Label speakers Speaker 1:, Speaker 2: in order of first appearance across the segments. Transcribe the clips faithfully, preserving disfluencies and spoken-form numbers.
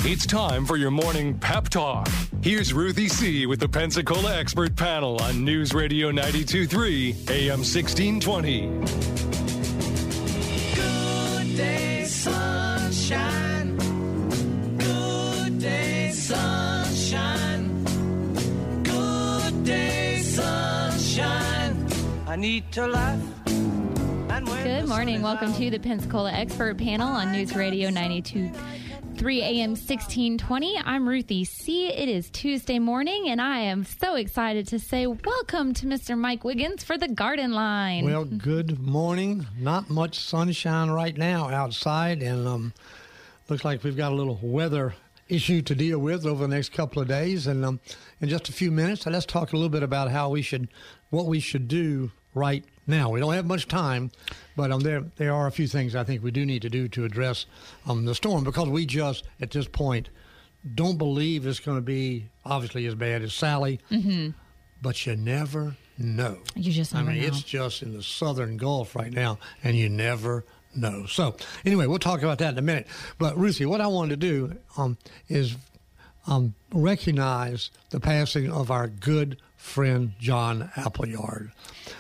Speaker 1: It's time for your morning pep talk. Here's Ruthie C. with the Pensacola Expert Panel on News Radio ninety-two point three, A M sixteen twenty.
Speaker 2: Good day, sunshine. Good day, sunshine. Good day, sunshine. I need to laugh.
Speaker 3: Good morning. Welcome to the Pensacola Expert Panel on News Radio ninety-two point three A M sixteen twenty. I'm Ruthie C. It is Tuesday morning, and I am so excited to say welcome to Mister Mike Wiggins for the Garden Line.
Speaker 4: Well, good morning. Not much sunshine right now outside, and um, looks like we've got a little weather issue to deal with over the next couple of days. And um, in just a few minutes, let's talk a little bit about how we should, what we should do right now. We don't have much time, but um, there there are a few things I think we do need to do to address um, the storm, because we just, at this point, don't believe it's going to be obviously as bad as Sally, mm-hmm. but you never know.
Speaker 3: You just never
Speaker 4: I mean,
Speaker 3: know.
Speaker 4: It's just in the southern Gulf right now, and you never know. So, anyway, we'll talk about that in a minute. But, Ruthie, what I wanted to do um, is um, recognize the passing of our good friend John Appleyard.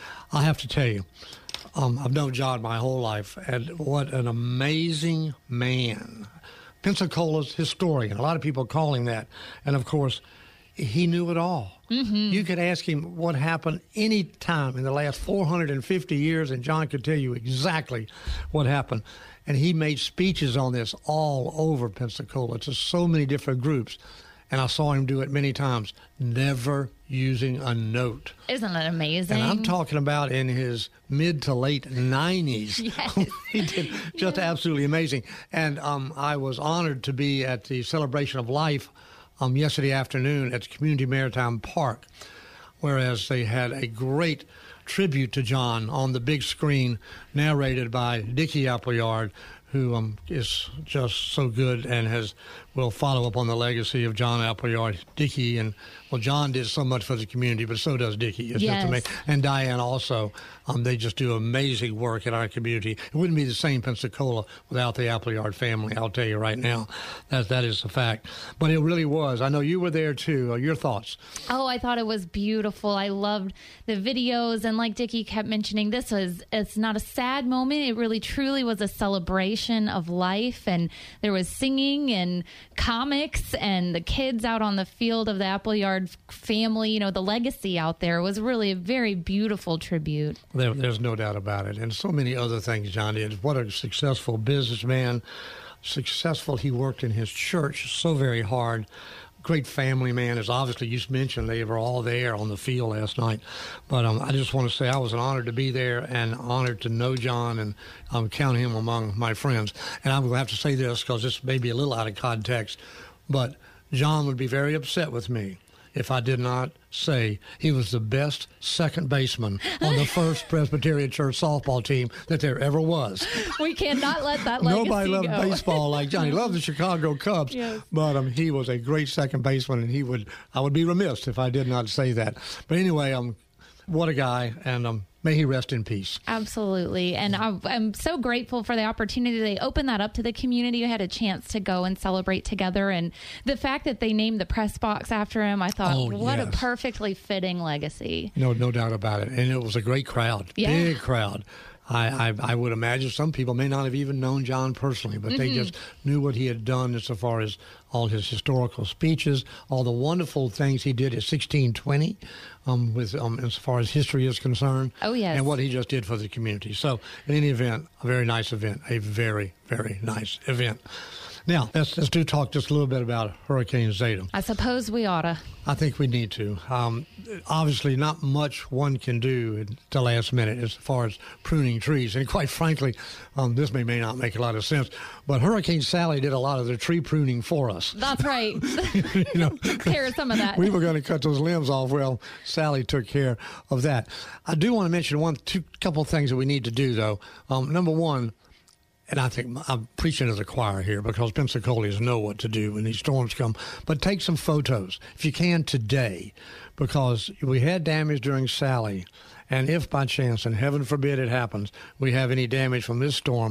Speaker 4: I have to tell you, um, I've known John my whole life, and what an amazing man. Pensacola's historian. A lot of people call him that. And, of course, he knew it all. Mm-hmm. You could ask him what happened any time in the last four hundred fifty years, and John could tell you exactly what happened. And he made speeches on this all over Pensacola to so many different groups. And I saw him do it many times, never using a note.
Speaker 3: Isn't that amazing?
Speaker 4: And I'm talking about in his mid to late nineties.
Speaker 3: Yes.
Speaker 4: He did just yeah. absolutely amazing. And um, I was honored to be at the Celebration of Life um, yesterday afternoon at the Community Maritime Park, whereas they had a great tribute to John on the big screen, narrated by Dickie Appleyard, who um, is just so good and has will follow up on the legacy of John Appleyard. Dickie, and, well, John did so much for the community, but so does Dickie. It's
Speaker 3: yes.
Speaker 4: just amazing. And Diane also. Um, they just do amazing work in our community. It wouldn't be the same Pensacola without the Appleyard family, I'll tell you right now. That, that is a fact. But it really was. I know you were there, too. Uh, your thoughts?
Speaker 3: Oh, I thought it was beautiful. I loved the videos. And like Dickie kept mentioning, this was, it's not a sad moment. It really, truly was a celebration of life. And there was singing and comics and the kids out on the field of the Appleyard family. You know, the legacy out there was really a very beautiful tribute.
Speaker 4: There, there's no doubt about it. And so many other things John did. What a successful businessman. Successful. He worked in his church so very hard. Great family man. As obviously you mentioned, they were all there on the field last night. But um, I just want to say I was honored to be there and honored to know John, and um, count him among my friends. And I'm going to have to say this because this may be a little out of context, but John would be very upset with me if I did not say he was the best second baseman on the First Presbyterian Church softball team that there ever was.
Speaker 3: We cannot let that legacy
Speaker 4: Nobody loved
Speaker 3: go.
Speaker 4: baseball like John. He loved the Chicago Cubs,
Speaker 3: yes.
Speaker 4: but um, he was a great second baseman, and he would I would be remiss if I did not say that. But anyway, um, what a guy, and um, may he rest in peace.
Speaker 3: Absolutely. And I, I'm so grateful for the opportunity. They opened that up to the community. You had a chance to go and celebrate together. And the fact that they named the press box after him, I thought,
Speaker 4: oh,
Speaker 3: what
Speaker 4: yes.
Speaker 3: a perfectly fitting legacy.
Speaker 4: No, no doubt about it. And it was a great crowd,
Speaker 3: yeah.
Speaker 4: big crowd. I, I, I would imagine some people may not have even known John personally, but mm-hmm. they just knew what he had done as far as all his historical speeches, all the wonderful things he did at sixteen twenty, um, with um, as far as history is concerned.
Speaker 3: Oh, yes.
Speaker 4: And what he just did for the community. So, in any event, a very nice event, a very, very nice event. Now, let's, let's do talk just a little bit about Hurricane Zeta.
Speaker 3: I suppose we oughta.
Speaker 4: I think we need to. Um, obviously, not much one can do at the last minute as far as pruning trees. And quite frankly, um, this may, may not make a lot of sense, but Hurricane Sally did a lot of the tree pruning for us.
Speaker 3: That's right.
Speaker 4: you know,
Speaker 3: took care of some of that.
Speaker 4: We were going to cut those limbs off. Well, Sally took care of that. I do want to mention one, two, couple of things that we need to do, though. Um, number one, and I think I'm preaching to the choir here because Pensacolians know what to do when these storms come. But take some photos, if you can, today, because we had damage during Sally. And if by chance, and heaven forbid it happens, we have any damage from this storm,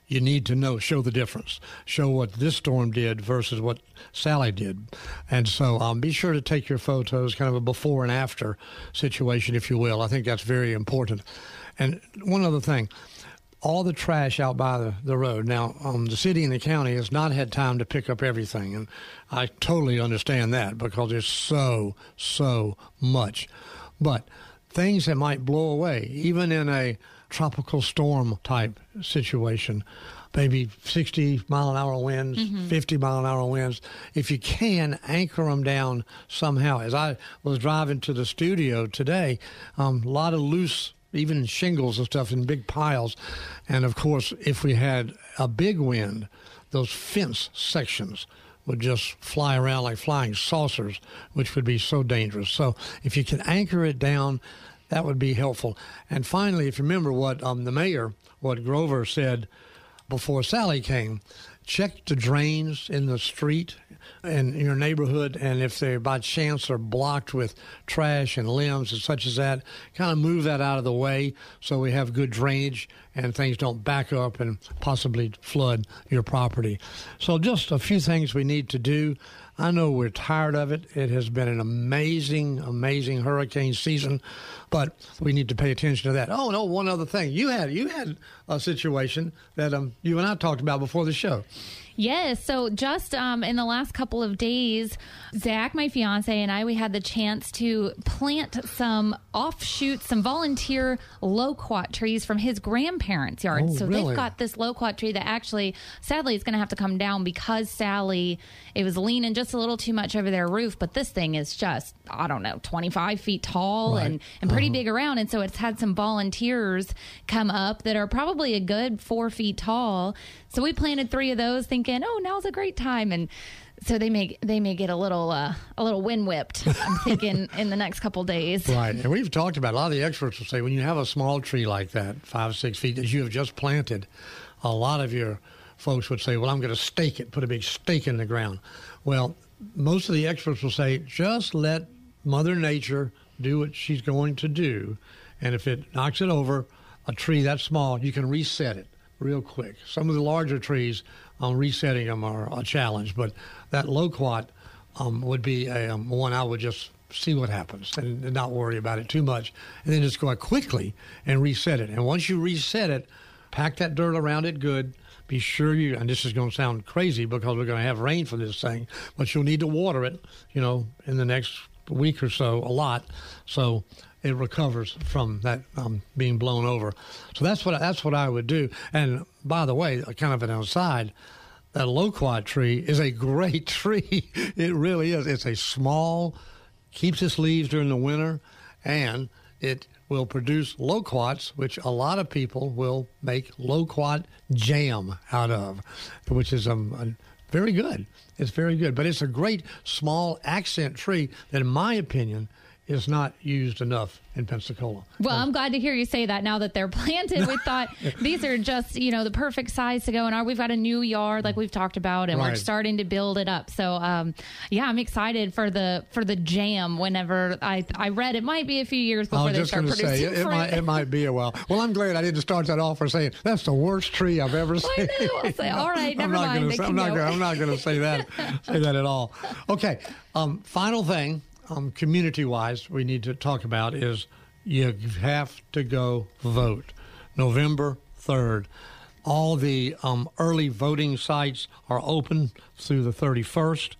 Speaker 4: you need to know, show the difference, show what this storm did versus what Sally did. And so um, be sure to take your photos, kind of a before and after situation, if you will. I think that's very important. And one other thing, all the trash out by the, the road. Now, um, the city and the county has not had time to pick up everything, and I totally understand that because there's so, so much. But things that might blow away, even in a tropical storm type situation, maybe sixty mile an hour winds, mm-hmm. fifty mile an hour winds. If you can, anchor them down somehow. As I was driving to the studio today, um, a lot of loose, even shingles and stuff in big piles. And of course, if we had a big wind, those fence sections would just fly around like flying saucers, which would be so dangerous. So if you can anchor it down, that would be helpful. And finally, if you remember what um, the mayor, what Grover said before Sally came, check the drains in the street in your neighborhood, and if they by chance are blocked with trash and limbs and such as that, kind of move that out of the way so we have good drainage and things don't back up and possibly flood your property. So just a few things we need to do. I know we're tired of it. It has been an amazing, amazing hurricane season, but we need to pay attention to that. Oh, no, one other thing. You had you had a situation that um, you and I talked about before the show.
Speaker 3: Yes. So just um, in the last couple of days, Zach, my fiance, and I, we had the chance to plant some offshoots, some volunteer loquat trees from his grandparents' yard.
Speaker 4: Oh,
Speaker 3: so
Speaker 4: really?
Speaker 3: they've got this loquat tree that actually, sadly, is going to have to come down because Sally, it was leaning just a little too much over their roof. But this thing is just, I don't know, twenty-five feet tall
Speaker 4: right.
Speaker 3: and, and pretty
Speaker 4: uh-huh.
Speaker 3: big around. And so it's had some volunteers come up that are probably a good four feet tall. So we planted three of those thinking, oh, now's a great time. And so they may they may get a little uh, a little wind whipped, I'm thinking, in the next couple days.
Speaker 4: Right. And we've talked about, a lot of the experts will say, when you have a small tree like that, five, six feet, that you have just planted, a lot of your folks would say, well, I'm going to stake it, put a big stake in the ground. Well, most of the experts will say, just let Mother Nature do what she's going to do. And if it knocks it over, a tree that small, you can reset it real quick. Some of the larger trees, um, resetting them are a challenge, but that loquat um, would be a, um, one I would just see what happens and, and not worry about it too much, and then just go out quickly and reset it. And once you reset it, pack that dirt around it good. Be sure you, and this is going to sound crazy because we're going to have rain for this thing, but you'll need to water it, you know, in the next week or so a lot. So it recovers from that um, being blown over. So that's what that's what I would do. And by the way, kind of an aside, that loquat tree is a great tree. It really is. It's a small, keeps its leaves during the winter, and it will produce loquats, which a lot of people will make loquat jam out of, which is um, very good. It's very good. But it's a great small accent tree that, in my opinion, is not used enough in Pensacola.
Speaker 3: Well,
Speaker 4: um,
Speaker 3: I'm glad to hear you say that now that they're planted. We thought these are just, you know, the perfect size to go in our, we've got a new yard like we've talked about, and
Speaker 4: right.
Speaker 3: we're starting to build it up. So, um, yeah, I'm excited for the for the jam whenever I I read it might be a few years before they start producing
Speaker 4: say, it, it, might, it might be a while. Well, I'm glad I didn't start that off for saying that's the worst tree I've ever seen.
Speaker 3: I know. I'll say, all right, never
Speaker 4: I'm not
Speaker 3: mind.
Speaker 4: Gonna say, I'm, not gonna, I'm not going to say that say that at all. Okay, um, final thing. Um, community-wise, we need to talk about is you have to go vote. November third. All the um, early voting sites are open through the thirty-first.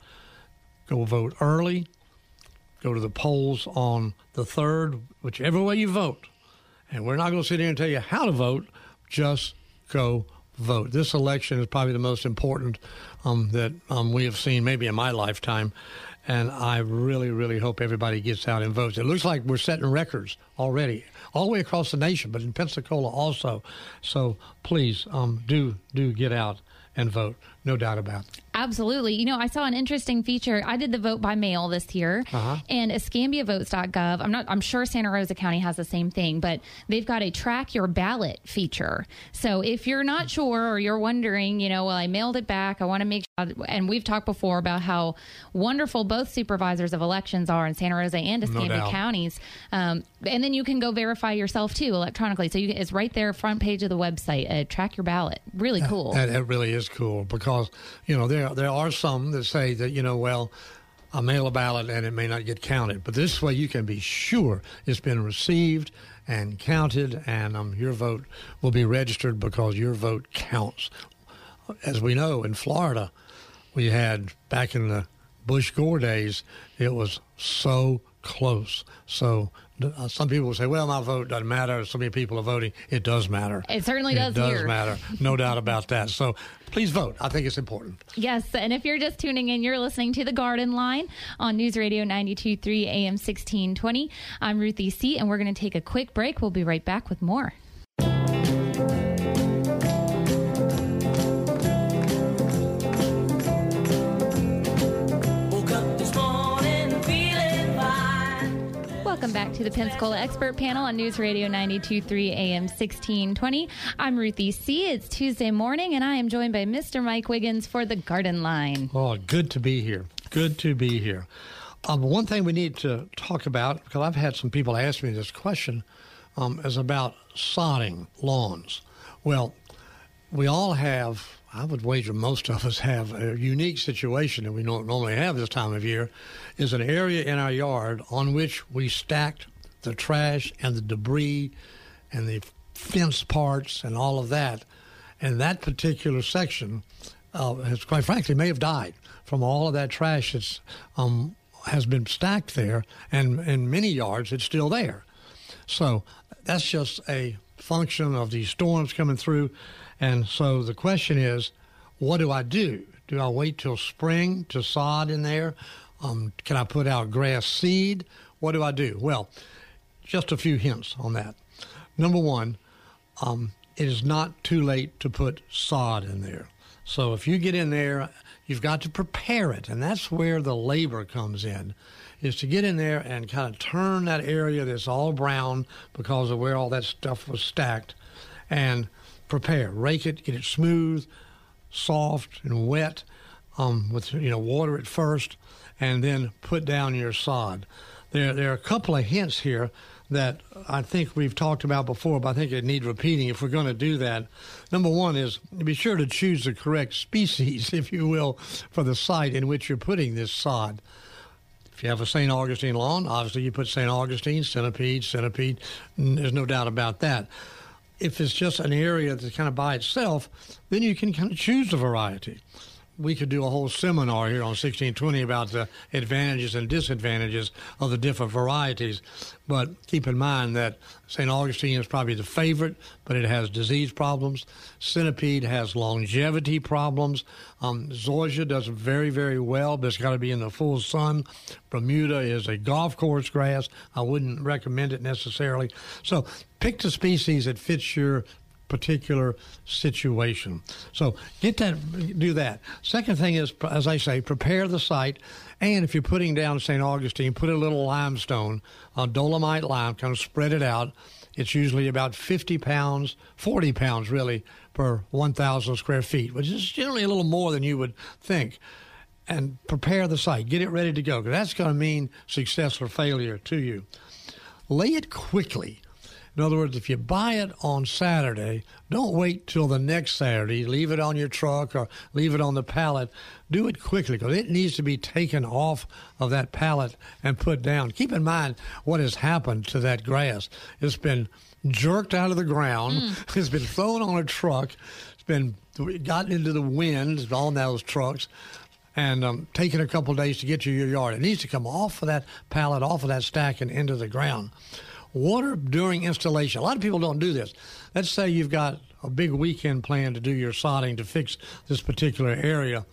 Speaker 4: Go vote early. Go to the polls on the third, whichever way you vote. And we're not going to sit here and tell you how to vote. Just go vote. This election is probably the most important um, that um, we have seen maybe in my lifetime. And I really, really hope everybody gets out and votes. It looks like we're setting records already, all the way across the nation, but in Pensacola also. So please um, do do get out and vote. No doubt about it.
Speaker 3: Absolutely. You know, I saw an interesting feature. I did the vote by mail this year,
Speaker 4: Uh-huh.
Speaker 3: and escambia votes dot gov. I'm not. I'm sure Santa Rosa County has the same thing, but they've got a track your ballot feature. So if you're not sure or you're wondering, you know, well, I mailed it back. I want to make sure. And we've talked before about how wonderful both supervisors of elections are in Santa Rosa and Escambia
Speaker 4: doubt.
Speaker 3: counties. Um, and then you can go verify yourself too electronically. So you, it's right there, front page of the website. Uh, track your ballot. Really cool.
Speaker 4: That, that really is cool because, you know, there there are some that say that, you know, well, I mail a ballot and it may not get counted. But this way you can be sure it's been received and counted, and um, your vote will be registered because your vote counts. As we know, in Florida, we had, back in the Bush-Gore days, it was so close. So uh, some people will say, well, my vote doesn't matter. So many people are voting. It does matter.
Speaker 3: It certainly does
Speaker 4: It does
Speaker 3: here.
Speaker 4: matter. No doubt about that. So please vote. I think it's important.
Speaker 3: Yes, and if you're just tuning in, you're listening to The Garden Line on News Radio ninety-two point three A M sixteen twenty. I'm Ruthie C., and we're going to take a quick break. We'll be right back with more. Welcome back to the Pensacola Expert Panel on News Radio ninety-two point three A M sixteen twenty. I'm Ruthie C. It's Tuesday morning, and I am joined by Mister Mike Wiggins for The Garden Line.
Speaker 4: Oh, good to be here. Good to be here. Um, one thing we need to talk about, because I've had some people ask me this question, um, is about sodding lawns. Well, we all have, I would wager most of us have, a unique situation that we don't normally have this time of year, is an area in our yard on which we stacked the trash and the debris and the fence parts and all of that. And that particular section uh, has, quite frankly, may have died from all of that trash that's um, has been stacked there. And in many yards, it's still there. So that's just a function of these storms coming through. And so the question is, what do I do? Do I wait till spring to sod in there? Um, can I put out grass seed? What do I do? Well, just a few hints on that. Number one, um, it is not too late to put sod in there. So if you get in there, you've got to prepare it, and that's where the labor comes in, is to get in there and kind of turn that area that's all brown because of where all that stuff was stacked, and prepare, rake it, get it smooth, soft and wet, um, with, you know, water it first, and then put down your sod. There, there are a couple of hints here that I think we've talked about before, but I think it needs repeating if we're going to do that. Number one is be sure to choose the correct species, if you will, for the site in which you're putting this sod. If you have a Saint Augustine lawn, obviously you put Saint Augustine, centipede, centipede. There's no doubt about that. If it's just an area that's kind of by itself, then you can kind of choose the variety. We could do a whole seminar here on sixteen twenty about the advantages and disadvantages of the different varieties. But keep in mind that Saint Augustine is probably the favorite, but it has disease problems. Centipede has longevity problems. Um, Zoysia does very, very well, but it's got to be in the full sun. Bermuda is a golf course grass. I wouldn't recommend it necessarily. So pick the species that fits your particular situation. So get that, do that. Second thing is, as I say, prepare the site. And if you're putting down Saint Augustine, put a little limestone, uh, dolomite lime, kind of spread it out. It's usually about fifty pounds, forty pounds really, per one thousand square feet, which is generally a little more than you would think. And prepare the site. Get it ready to go, because that's going to mean success or failure to you. Lay it quickly. In other words, if you buy it on Saturday, don't wait till the next Saturday. Leave it on your truck or leave it on the pallet. Do it quickly, because it needs to be taken off of that pallet and put down. Keep in mind what has happened to that grass. It's been jerked out of the ground. Mm. It's been thrown on a truck. It's been gotten into the wind on those trucks, and um, taken a couple of days to get to your yard. It needs to come off of that pallet, off of that stack, and into the ground. Water during installation. A lot of people don't do this. Let's say you've got a big weekend plan to do your sodding to fix this particular area,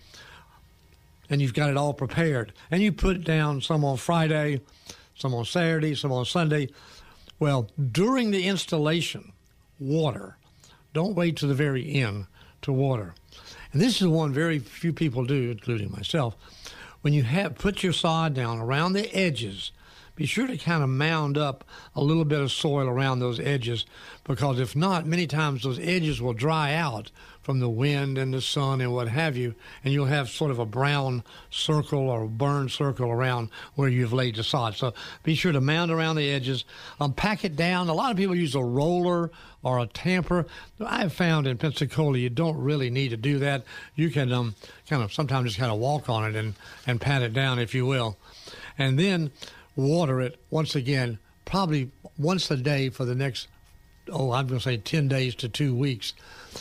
Speaker 4: and you've got it all prepared. And you put down some on Friday, some on Saturday, some on Sunday. Well, during the installation, water. Don't wait to the very end to water. And this is one very few people do, including myself. When you have put your sod down around the edges, be sure to kind of mound up a little bit of soil around those edges, because if not, many times those edges will dry out from the wind and the sun and what have you, and you'll have sort of a brown circle or burned circle around where you've laid the sod. So be sure to mound around the edges. Um, pack it down. A lot of people use a roller or a tamper. I have found in Pensacola you don't really need to do that. You can um, kind of sometimes just kind of walk on it and, and pat it down, if you will. And then water it, once again, probably once a day for the next, oh, I'm going to say ten days to two weeks.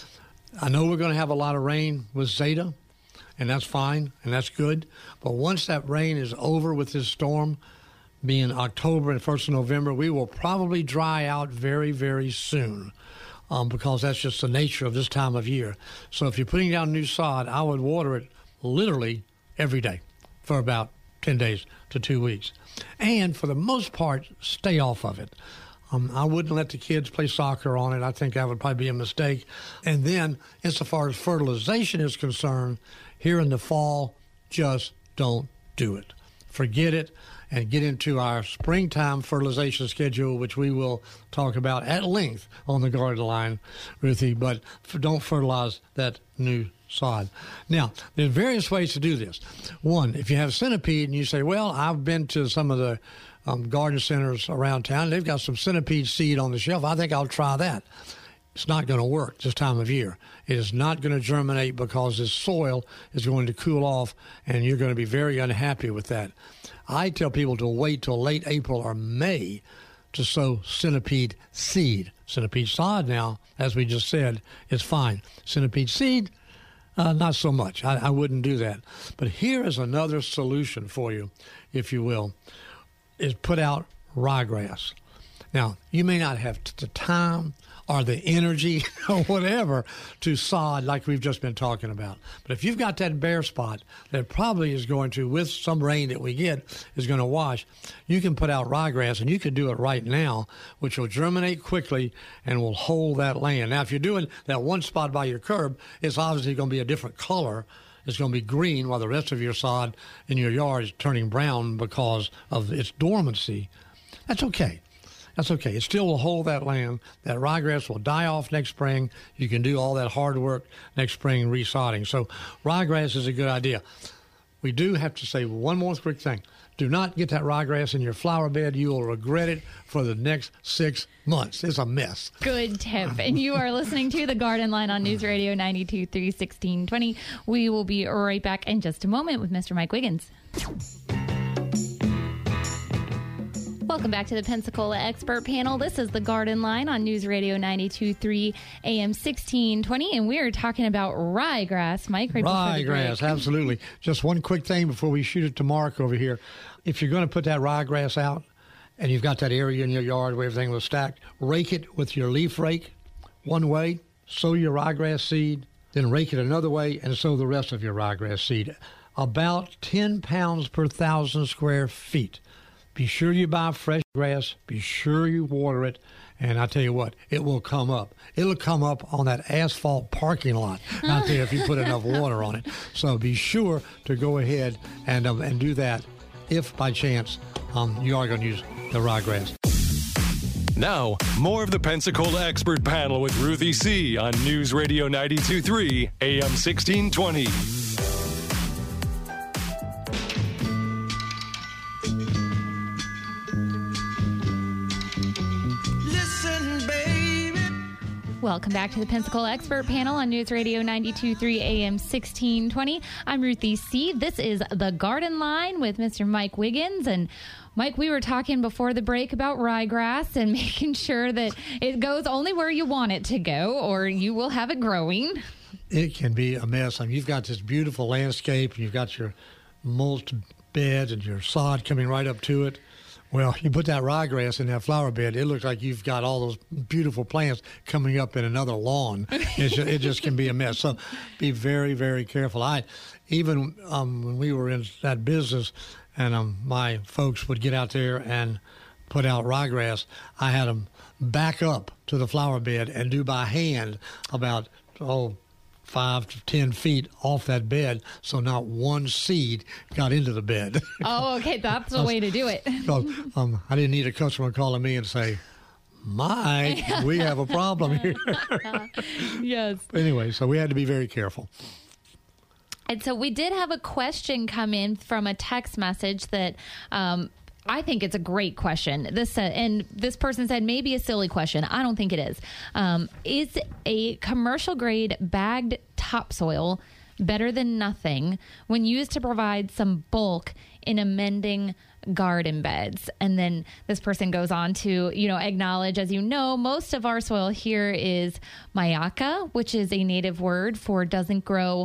Speaker 4: I know we're going to have a lot of rain with Zeta, and that's fine, and that's good. But once that rain is over with this storm, being October and first of November, we will probably dry out very, very soon, um, because that's just the nature of this time of year. So if you're putting down new sod, I would water it literally every day for about ten days to two weeks. And for the most part, stay off of it. Um, I wouldn't let the kids play soccer on it. I think that would probably be a mistake. And then, insofar as fertilization is concerned, here in the fall, just don't do it. Forget it and get into our springtime fertilization schedule, which we will talk about at length on the Garden Line, Ruthie, but don't fertilize that new sod. Now, there's various ways to do this. One, if you have centipede and you say, well, I've been to some of the um, garden centers around town, they've got some centipede seed on the shelf. I think I'll try that. It's not going to work this time of year. It is not going to germinate because this soil is going to cool off, and you're going to be very unhappy with that. I tell people to wait till late April or May to sow centipede seed. Centipede sod now, as we just said, is fine. Centipede seed, uh, not so much. I, I wouldn't do that. But here is another solution for you, if you will, is put out ryegrass. Now, you may not have the time or the energy or whatever to sod like we've just been talking about. But if you've got that bare spot that probably is going to, with some rain that we get, is going to wash, you can put out ryegrass, and you can do it right now, which will germinate quickly and will hold that land. Now, if you're doing that one spot by your curb, it's obviously going to be a different color. It's going to be green, while the rest of your sod in your yard is turning brown because of its dormancy. That's okay. That's okay. It still will hold that land. That ryegrass will die off next spring. You can do all that hard work next spring resodding. So ryegrass is a good idea. We do have to say one more quick thing. Do not get that ryegrass in your flower bed. You will regret it for the next six months. It's a mess.
Speaker 3: Good tip. And you are listening to The Garden Line on News Radio ninety-two point three, sixteen twenty. We will be right back in just a moment with Mister Mike Wiggins. Welcome back to the Pensacola Expert Panel. This is the Garden Line on News Radio ninety-two point three A M sixteen twenty, and we're talking about ryegrass. Mike, right
Speaker 4: ryegrass, absolutely. Just one quick thing before we shoot it to Mark over here. If you're going to put that ryegrass out and you've got that area in your yard where everything was stacked, rake it with your leaf rake one way, sow your ryegrass seed, then rake it another way and sow the rest of your ryegrass seed. About ten pounds per thousand square feet. Be sure you buy fresh grass. Be sure you water it. And I tell you what, it will come up. It'll come up on that asphalt parking lot out there if you put enough water on it. So be sure to go ahead and um, and do that if, by chance, um, you are going to use the ryegrass.
Speaker 1: Now, more of the Pensacola Expert Panel with Ruthie C. on News Radio ninety-two point three A M sixteen twenty.
Speaker 3: Welcome back to the Pensacola Expert Panel on News Radio ninety-two point three A M sixteen twenty. I'm Ruthie C. This is The Garden Line with Mister Mike Wiggins. And Mike, we were talking before the break about ryegrass and making sure that it goes only where you want it to go, or you will have it growing.
Speaker 4: It can be a mess. I mean, you've got this beautiful landscape, and you've got your mulch bed and your sod coming right up to it. Well, you put that ryegrass in that flower bed, it looks like you've got all those beautiful plants coming up in another lawn. It's just, it just can be a mess. So be very, very careful. I even um, when we were in that business and um, my folks would get out there and put out ryegrass, I had them back up to the flower bed and do by hand about, oh, five to ten feet off that bed, so not one seed got into the bed.
Speaker 3: Oh, okay, that's the way to do it.
Speaker 4: Because um, I didn't need a customer calling me and say, Mike, we have a problem here.
Speaker 3: Yes.
Speaker 4: Anyway, so we had to be very careful.
Speaker 3: And so we did have a question come in from a text message that um, I think it's a great question. This uh, and this person said maybe a silly question. I don't think it is. Um, is a commercial grade bagged topsoil better than nothing when used to provide some bulk in amending garden beds? And then this person goes on to, you know, acknowledge, as you know, most of our soil here is Mayaka, which is a native word for doesn't grow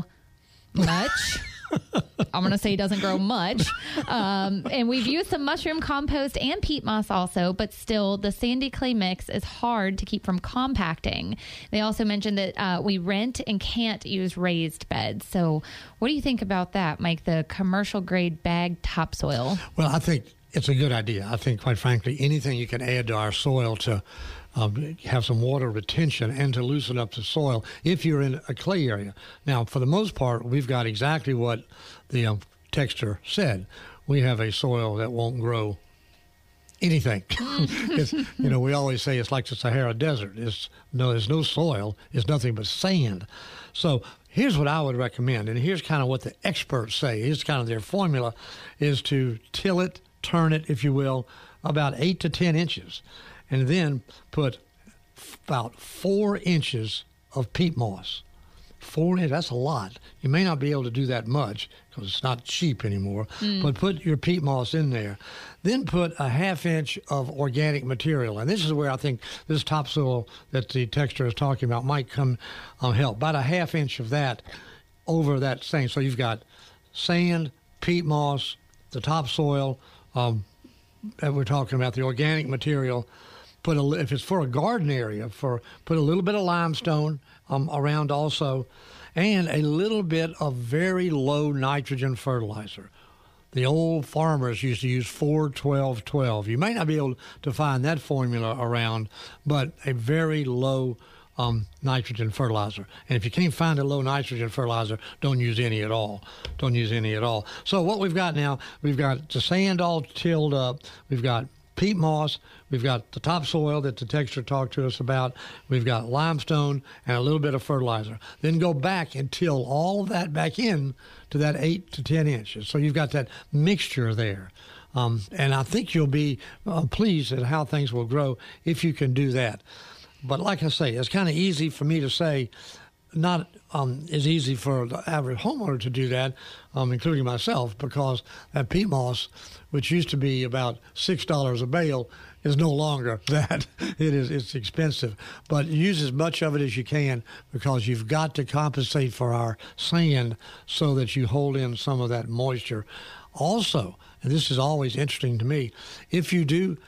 Speaker 3: much. I'm going to say doesn't grow much. Um, and we've used some mushroom compost and peat moss also, but still the sandy clay mix is hard to keep from compacting. They also mentioned that uh, we rent and can't use raised beds. So what do you think about that, Mike, the commercial grade bagged topsoil?
Speaker 4: Well, I think it's a good idea. I think, quite frankly, anything you can add to our soil to Um, have some water retention and to loosen up the soil if you're in a clay area. Now, for the most part, we've got exactly what the um, texter said. We have a soil that won't grow anything. It's, you know, we always say it's like the Sahara Desert. It's, no, there's no soil. It's nothing but sand. So here's what I would recommend, and here's kind of what the experts say. Here's kind of their formula, is to till it, turn it, if you will, about eight to ten inches. And then put f- about four inches of peat moss. Four inches, that's a lot. You may not be able to do that much because it's not cheap anymore, mm. but put your peat moss in there. Then put a half inch of organic material. And this is where I think this topsoil that the texter is talking about might come um, help. About a half inch of that over that same. So you've got sand, peat moss, the topsoil, um, that we're talking about, the organic material. Put a, if it's for a garden area, for put a little bit of limestone um, around also, and a little bit of very low nitrogen fertilizer. The old farmers used to use four twelve twelve. You may not be able to find that formula around, but a very low um, nitrogen fertilizer. And if you can't find a low nitrogen fertilizer, don't use any at all. Don't use any at all. So what we've got now, we've got the sand all tilled up. We've got peat moss, we've got the topsoil that the texter talked to us about, we've got limestone and a little bit of fertilizer. Then go back and till all of that back in to that eight to ten inches. So you've got that mixture there. Um, and I think you'll be uh, pleased at how things will grow if you can do that. But like I say, it's kind of easy for me to say, not um, as easy for the average homeowner to do that, um, including myself, because that peat moss, which used to be about six dollars a bale, is no longer that. It is it's expensive. But use as much of it as you can, because you've got to compensate for our sand so that you hold in some of that moisture. Also, and this is always interesting to me, if you do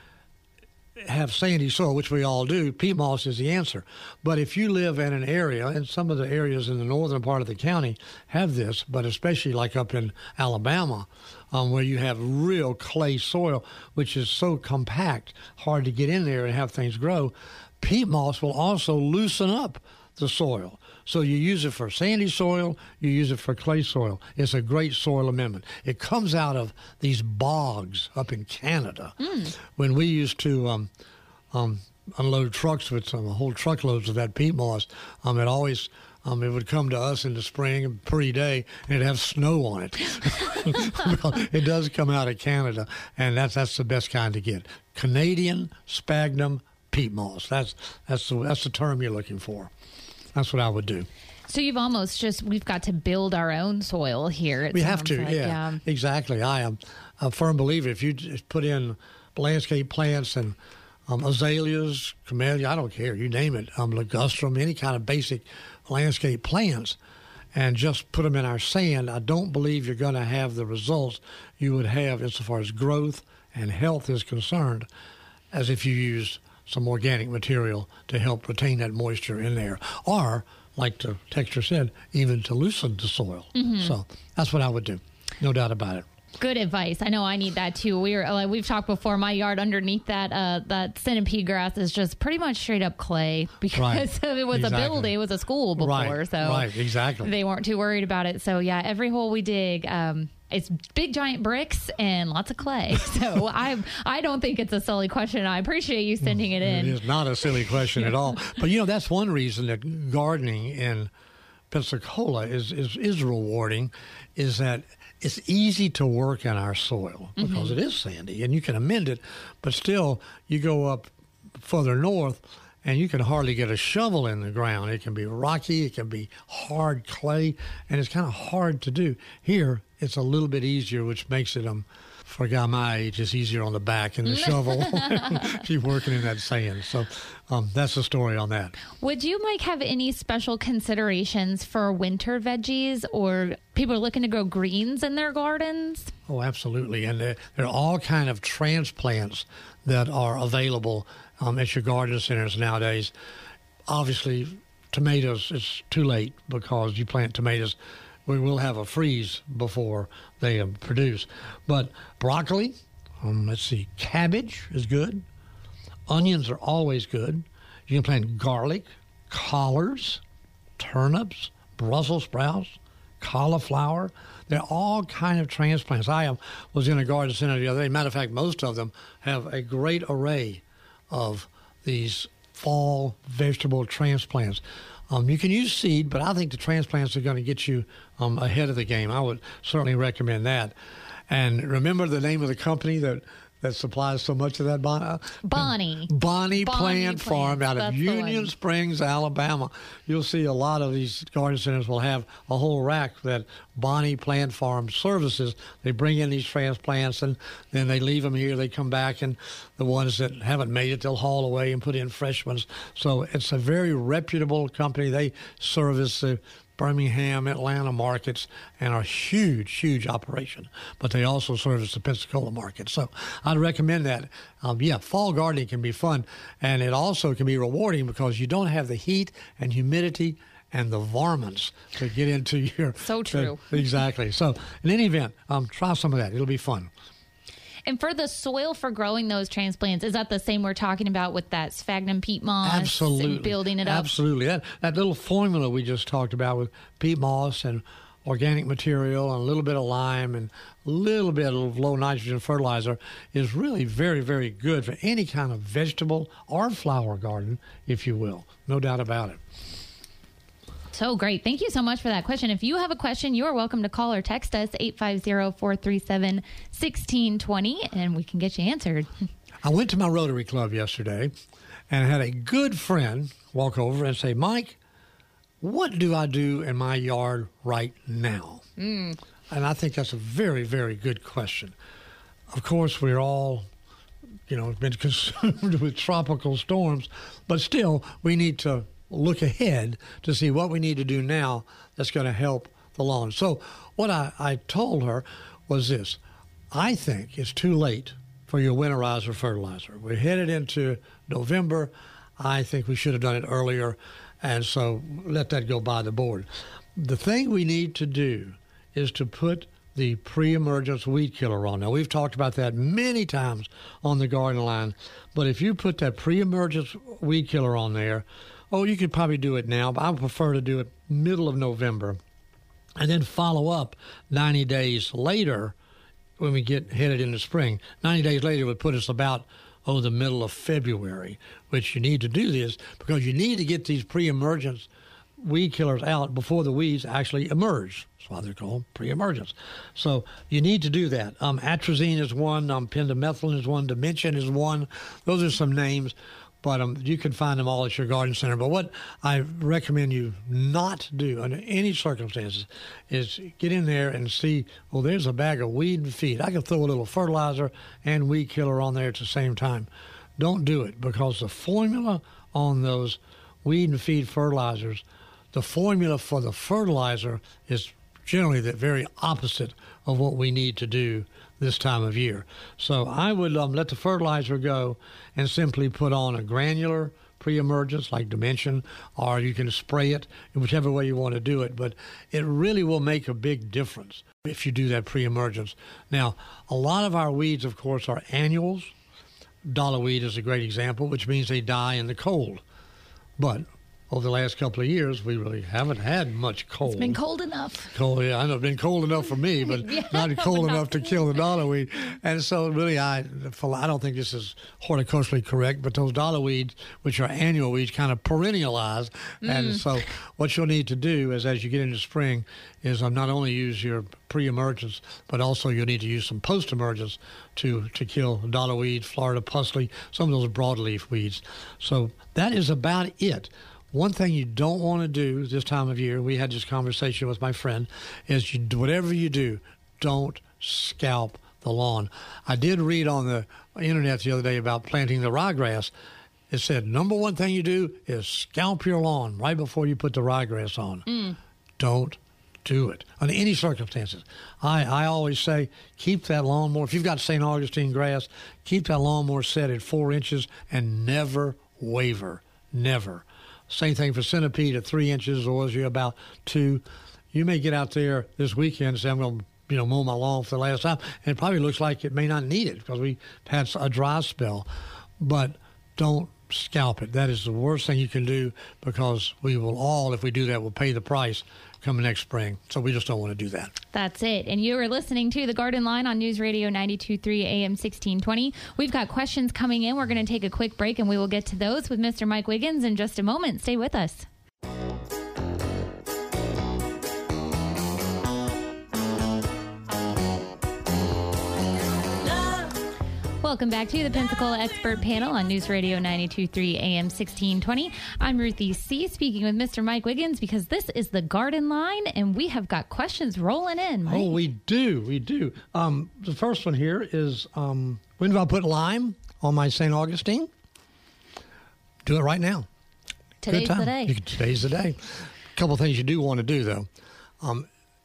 Speaker 4: have sandy soil, which we all do, peat moss is the answer. But if you live in an area, and some of the areas in the northern part of the county have this, but especially like up in Alabama, um, where you have real clay soil, which is so compact, hard to get in there and have things grow, peat moss will also loosen up the soil. So you use it for sandy soil, you use it for clay soil. It's a great soil amendment. It comes out of these bogs up in Canada. Mm. When we used to um, um, unload trucks with some whole truckloads of that peat moss, um, it always um, it would come to us in the spring, a pretty day, and it'd have snow on it. It does come out of Canada, and that's that's the best kind to get. Canadian sphagnum peat moss. That's that's the, that's the term you're looking for. That's what I would do.
Speaker 3: So you've almost just, we've got to build our own soil here. It
Speaker 4: we have to,
Speaker 3: like,
Speaker 4: yeah,
Speaker 3: yeah.
Speaker 4: Exactly. I am a firm believer. If you just put in landscape plants and um, azaleas, camellia, I don't care, you name it, um, ligustrum, any kind of basic landscape plants, and just put them in our sand, I don't believe you're going to have the results you would have insofar as growth and health is concerned as if you used some organic material to help retain that moisture in there, or, like the texture said, even to loosen the soil. Mm-hmm. So that's what I would do. No doubt about it.
Speaker 3: Good advice. I know I need that too. We were like we've talked before. My yard underneath that uh, that centipede grass is just pretty much straight up clay because
Speaker 4: Right.
Speaker 3: it was
Speaker 4: Exactly.
Speaker 3: a building, it was a school before,
Speaker 4: Right.
Speaker 3: so
Speaker 4: Right. Exactly.
Speaker 3: they weren't too worried about it. So yeah, every hole we dig, um, it's big giant bricks and lots of clay. So I I don't think it's a silly question. I appreciate you sending it in.
Speaker 4: It is not a silly question at all. But, you know, that's one reason that gardening in Pensacola is, is, is rewarding, is that it's easy to work in our soil because
Speaker 3: Mm-hmm.
Speaker 4: it is sandy and you can amend it. But still, you go up further north and you can hardly get a shovel in the ground. It can be rocky, it can be hard clay, and it's kind of hard to do. Here, it's a little bit easier, which makes it, um, for a guy my age, it's easier on the back and the shovel. Keep working in that sand. So um, that's the story on that.
Speaker 3: Would you, Mike, have any special considerations for winter veggies or people are looking to grow greens in their gardens?
Speaker 4: Oh, absolutely. And there, there are all kind of transplants that are available um, at your garden centers nowadays. Obviously, tomatoes, it's too late because you plant tomatoes. We will have a freeze before they um, produce. But broccoli, um, let's see, cabbage is good. Onions are always good. You can plant garlic, collards, turnips, Brussels sprouts, cauliflower. They're all kind of transplants. I um, was in a garden center the other day. Matter of fact, most of them have a great array of these fall vegetable transplants. Um, you can use seed, but I think the transplants are going to get you um, ahead of the game. I would certainly recommend that. And remember the name of the company that, that supplies so much of that? Bon-
Speaker 3: Bonnie.
Speaker 4: Bonnie,
Speaker 3: Bonnie
Speaker 4: Plant Farm
Speaker 3: Plants,
Speaker 4: out of
Speaker 3: that's the
Speaker 4: Union
Speaker 3: one.
Speaker 4: Springs, Alabama. You'll see a lot of these garden centers will have a whole rack that Bonnie Plant Farm services. They bring in these transplants and then they leave them here. They come back, and the ones that haven't made it, they'll haul away and put in fresh ones. So it's a very reputable company. They service the Birmingham, Atlanta markets, and are a huge, huge operation. But they also service the Pensacola market. So I'd recommend that. Um, yeah, fall gardening can be fun, and it also can be rewarding because you don't have the heat and humidity and the varmints to get into your...
Speaker 3: So true.
Speaker 4: Uh, exactly. So in any event, um, try some of that. It'll be fun.
Speaker 3: And for the soil for growing those transplants, is that the same we're talking about with that sphagnum peat moss?
Speaker 4: Absolutely.
Speaker 3: And building it up?
Speaker 4: Absolutely. That, that little formula we just talked about with peat moss and organic material and a little bit of lime and a little bit of low nitrogen fertilizer is really very, very good for any kind of vegetable or flower garden, if you will. No doubt about it.
Speaker 3: So great. Thank you so much for that question. If you have a question, you are welcome to call or text us eight five zero, four three seven, one six two zero and we can get you answered.
Speaker 4: I went to my Rotary Club yesterday and I had a good friend walk over and say, Mike, what do I do in my yard right now? Mm. And I think that's a very, very good question. Of course, we're all, you know, been consumed with tropical storms, but still we need to look ahead to see what we need to do now that's going to help the lawn. So what I, I told her was this. I think it's too late for your winterizer fertilizer. We're headed into November. I think we should have done it earlier, and so let that go by the board. The thing we need to do is to put the pre-emergence weed killer on. Now, we've talked about that many times on the garden line, but if you put that pre-emergence weed killer on there, oh, you could probably do it now, but I would prefer to do it middle of November and then follow up ninety days later when we get headed into spring. ninety days later would put us about, oh, the middle of February, which you need to do this because you need to get these pre-emergence weed killers out before the weeds actually emerge. That's why they're called pre-emergence. So you need to do that. Um, atrazine is one. Um, pendimethalin is one. Dimension is one. Those are some names. But um, you can find them all at your garden center. But what I recommend you not do under any circumstances is get in there and see, well, there's a bag of weed and feed. I can throw a little fertilizer and weed killer on there at the same time. Don't do it because the formula on those weed and feed fertilizers, the formula for the fertilizer is generally the very opposite of what we need to do this time of year. So I would um, let the fertilizer go and simply put on a granular pre-emergence like Dimension, or you can spray it, whichever way you want to do it. But it really will make a big difference if you do that pre-emergence. Now, a lot of our weeds, of course, are annuals. Dollarweed is a great example, which means they die in the cold. But over the last couple of years, we really haven't had much cold.
Speaker 3: It's been cold enough.
Speaker 4: Cold, yeah, I know it's been cold enough for me, but
Speaker 3: yeah,
Speaker 4: not cold
Speaker 3: enough.
Speaker 4: enough to kill the dollarweed. And so, really, I I don't think this is horticulturally correct, but those dollarweeds, which are annual weeds, kind of perennialize. Mm. And so, what you'll need to do is, as you get into spring, is um, not only use your pre-emergence, but also you'll need to use some post-emergence to to kill dollarweed, Florida parsley, some of those broadleaf weeds. So that is about it. One thing you don't want to do this time of year, we had this conversation with my friend, is you, whatever you do, don't scalp the lawn. I did read on the internet the other day about planting the ryegrass. It said, number one thing you do is scalp your lawn right before you put the ryegrass on. Mm. Don't do it under any circumstances. I, I always say keep that lawnmower. If you've got Saint Augustine grass, keep that lawnmower set at four inches and never waver. Never. Same thing for centipede at three inches, or as you're about two. You may get out there this weekend and say, I'm going to you know, mow my lawn for the last time. And it probably looks like it may not need it because we had a dry spell. But don't scalp it. That is the worst thing you can do, because we will all, if we do that, will pay the price coming next spring. So we just don't want to do that.
Speaker 3: That's it. And you are listening to The Garden Line on News Radio ninety-two point three A M sixteen twenty. We've got questions coming in. We're going to take a quick break, and we will get to those with Mister Mike Wiggins in just a moment. Stay with us. Welcome back to the Pensacola Expert Panel on News Radio ninety-two point three A M sixteen twenty. I'm Ruthie C., speaking with Mister Mike Wiggins, because this is the Garden Line, and we have got questions rolling in. Mike.
Speaker 4: Oh, we do. We do. Um, the first one here is, um, when do I put lime on my Saint Augustine? Do it right now.
Speaker 3: Today's the day.
Speaker 4: You can, today's the day. A couple of things you do want to do, though. Um,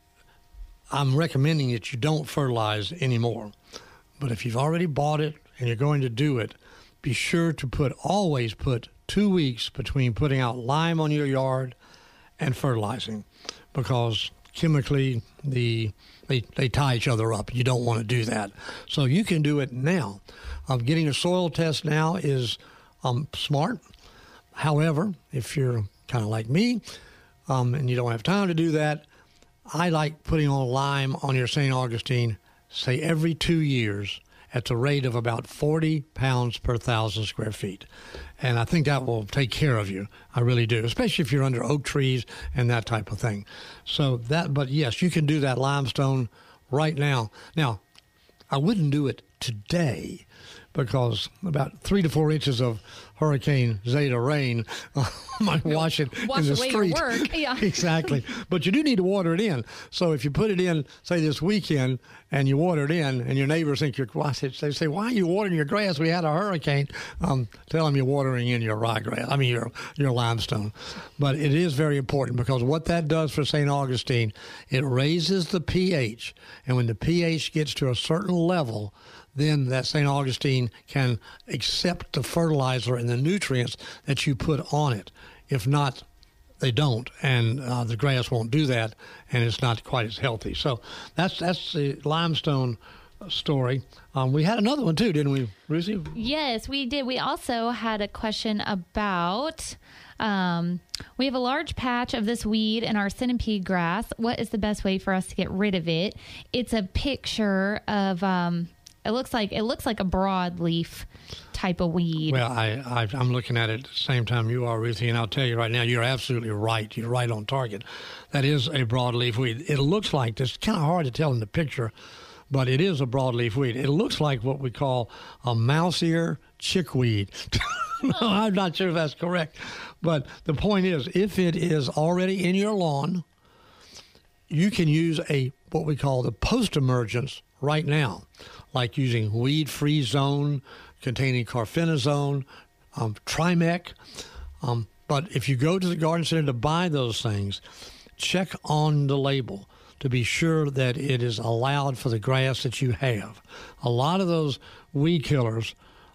Speaker 4: I'm recommending that you don't fertilize anymore. But if you've already bought it and you're going to do it, be sure to put, always put two weeks between putting out lime on your yard and fertilizing, because chemically the they, they tie each other up. You don't want to do that. So you can do it now. Um, getting a soil test now is um, smart. However, if you're kind of like me um, and you don't have time to do that, I like putting on lime on your Saint Augustine, say every two years at the rate of about forty pounds per thousand square feet. And I think that will take care of you. I really do, especially if you're under oak trees and that type of thing. So that, but yes, you can do that limestone right now. Now, I wouldn't do it today, because about three to four inches of Hurricane Zeta rain uh, might wash it
Speaker 3: wash
Speaker 4: in the
Speaker 3: away
Speaker 4: street.
Speaker 3: Your work. Yeah.
Speaker 4: Exactly. But you do need to water it in. So if you put it in, say, this weekend, and you water it in, and your neighbors think you're, they say, why are you watering your grass? We had a hurricane. Um, tell them you're watering in your ryegrass. I mean, your your limestone. But it is very important, because what that does for Saint Augustine, it raises the pH. And when the pH gets to a certain level, then that Saint Augustine can accept the fertilizer and the nutrients that you put on it. If not, they don't, and uh, the grass won't do that, and it's not quite as healthy. So that's that's the limestone story. Um, we had another one too, didn't we, Ruthie?
Speaker 3: Yes, we did. We also had a question about, um, we have a large patch of this weed in our centipede grass. What is the best way for us to get rid of it? It's a picture of... Um, It looks like it looks like a broadleaf type of weed.
Speaker 4: Well, I, I, I'm looking at it at the same time you are, Ruthie, and I'll tell you right now, you're absolutely right. You're right on target. That is a broadleaf weed. It looks like this. It's kind of hard to tell in the picture, but it is a broadleaf weed. It looks like what we call a mouse ear chickweed. No, I'm not sure if that's correct, but the point is, if it is already in your lawn, you can use a what we call the post-emergence right now, like using weed-free zone containing carfenazone, um, Trimec. Um, but if you go to the garden center to buy those things, check on the label to be sure that it is allowed for the grass that you have. A lot of those weed killers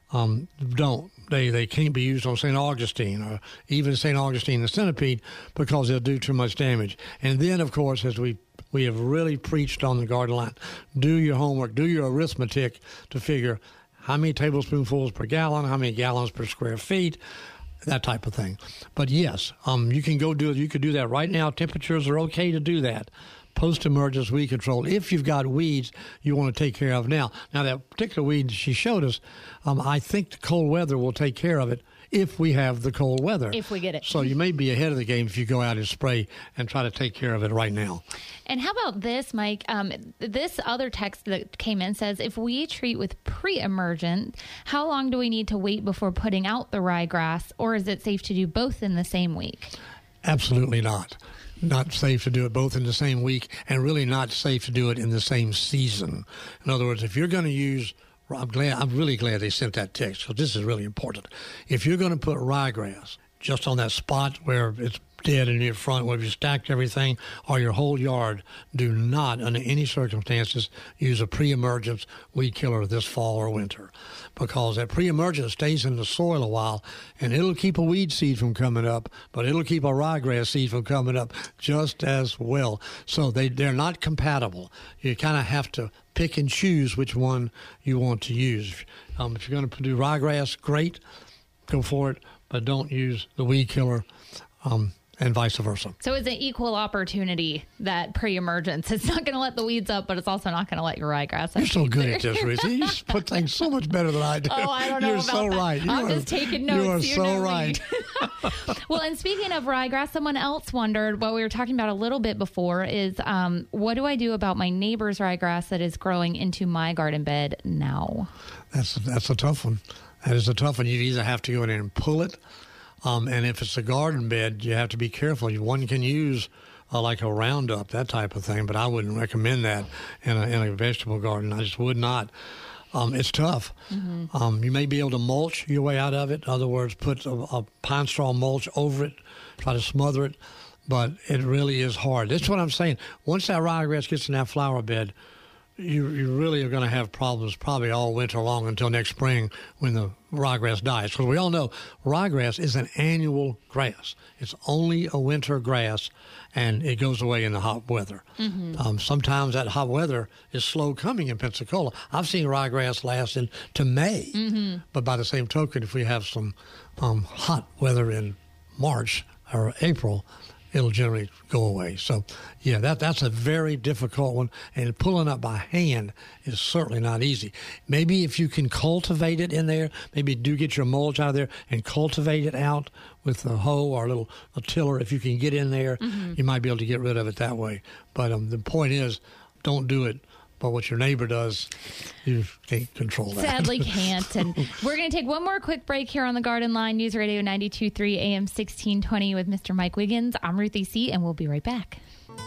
Speaker 4: um, don't. They they can't be used on Saint Augustine or even Saint Augustine the centipede because they'll do too much damage. And then, of course, as we we have really preached on the garden line, do your homework, do your arithmetic to figure how many tablespoonfuls per gallon, how many gallons per square feet, that type of thing. But yes, um, you can go do it. You could do that right now. Temperatures are okay to do that. Post-emergence weed control, if you've got weeds you want to take care of now. Now, that particular weed she showed us, um, I think the cold weather will take care of it if we have the cold weather.
Speaker 3: If we get it.
Speaker 4: So you may be ahead of the game if you go out and spray and try to take care of it right now.
Speaker 3: And how about this, Mike? Um, this other text that came in says, if we treat with pre-emergent, how long do we need to wait before putting out the ryegrass, or is it safe to do both in the same week?
Speaker 4: Absolutely not. Not safe to do it both in the same week, and really not safe to do it in the same season. In other words, if you're going to use, I'm glad, I'm really glad they sent that text because this is really important. If you're going to put ryegrass just on that spot where it's dead in your front, where you stacked everything, or your whole yard, do not, under any circumstances, use a pre-emergence weed killer this fall or winter, because that pre-emergence stays in the soil a while, and it'll keep a weed seed from coming up, but it'll keep a ryegrass seed from coming up just as well. So they, they're not compatible. You kind of have to pick and choose which one you want to use. Um, if you're going to do ryegrass, great, go for it, but don't use the weed killer, um, and vice versa.
Speaker 3: So it's an equal opportunity, that pre-emergence. It's not going to let the weeds up, but it's also not going to let your ryegrass up.
Speaker 4: You're so
Speaker 3: either.
Speaker 4: good at this, Ruthie. You just put things so much better than I do.
Speaker 3: Oh, I don't know
Speaker 4: You're
Speaker 3: about
Speaker 4: so
Speaker 3: that.
Speaker 4: right. You
Speaker 3: I'm
Speaker 4: are,
Speaker 3: just taking notes.
Speaker 4: You are
Speaker 3: You
Speaker 4: so
Speaker 3: know
Speaker 4: right.
Speaker 3: Well, and speaking of ryegrass, someone else wondered, what we were talking about a little bit before is, um, what do I do about my neighbor's ryegrass that is growing into my garden bed now?
Speaker 4: That's, that's a tough one. That is a tough one. You either have to go in and pull it, Um, and if it's a garden bed, you have to be careful. One can use uh, like a Roundup, that type of thing, but I wouldn't recommend that in a, in a vegetable garden. I just would not. Um, it's tough. Mm-hmm. Um, you may be able to mulch your way out of it. In other words, put a, a pine straw mulch over it, try to smother it, but it really is hard. That's what I'm saying. Once that ryegrass gets in that flower bed, You, you really are going to have problems probably all winter long until next spring when the ryegrass dies. Because we all know ryegrass is an annual grass. It's only a winter grass, and it goes away in the hot weather. Mm-hmm. Um, sometimes that hot weather is slow coming in Pensacola. I've seen ryegrass last into May. Mm-hmm. But by the same token, if we have some um, hot weather in March or April, it'll generally go away. So, yeah, that that's a very difficult one, and pulling up by hand is certainly not easy. Maybe if you can cultivate it in there, maybe do get your mulch out of there and cultivate it out with a hoe or a little a tiller. If you can get in there, mm-hmm. you might be able to get rid of it that way. But um, the point is, don't do it. But what your neighbor does, you can't control that.
Speaker 3: Sadly can't. And we're going to take one more quick break here on the Garden Line, News Radio ninety-two point three A M sixteen twenty with Mister Mike Wiggins. I'm Ruthie C., and we'll be right back.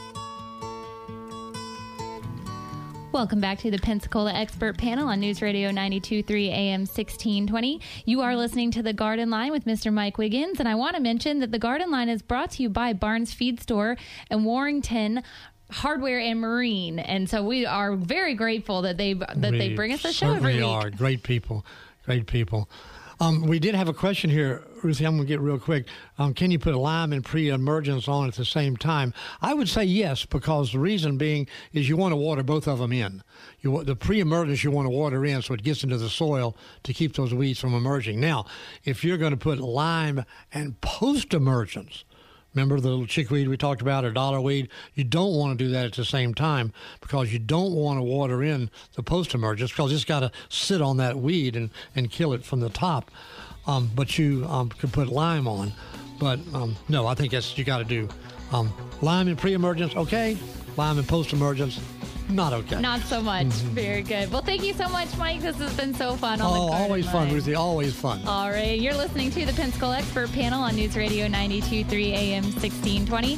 Speaker 3: Welcome back to the Pensacola Expert Panel on News Radio ninety-two point three A M sixteen twenty. You are listening to the Garden Line with Mister Mike Wiggins, and I want to mention that the Garden Line is brought to you by Barnes Feed Store and Warrington Hardware and Marine, and so we are very grateful that they that
Speaker 4: we
Speaker 3: they bring us a show every week.
Speaker 4: We are great people, great people. Um, we did have a question here, Ruthie. I'm going to get real quick. Um, can you put lime and pre-emergence on at the same time? I would say yes, because the reason being is you want to water both of them in. You the pre-emergence you want to water in so it gets into the soil to keep those weeds from emerging. Now, if you're going to put lime and post-emergence, remember the little chickweed we talked about, or dollar weed? You don't want to do that at the same time because you don't want to water in the post-emergence because it's got to sit on that weed and, and kill it from the top. Um, but you um, can put lime on. But um, no, I think that's you got to do um, lime and pre-emergence, okay. Lime and post-emergence, not okay.
Speaker 3: Not so much. Mm-hmm. Very good. Well, thank you so much, Mike. This has been so fun. On
Speaker 4: oh,
Speaker 3: the
Speaker 4: always
Speaker 3: line.
Speaker 4: fun, Ruthie. Always fun.
Speaker 3: All right. You're listening to the Pensacola Expert Panel on News Radio ninety-two point three A M sixteen twenty.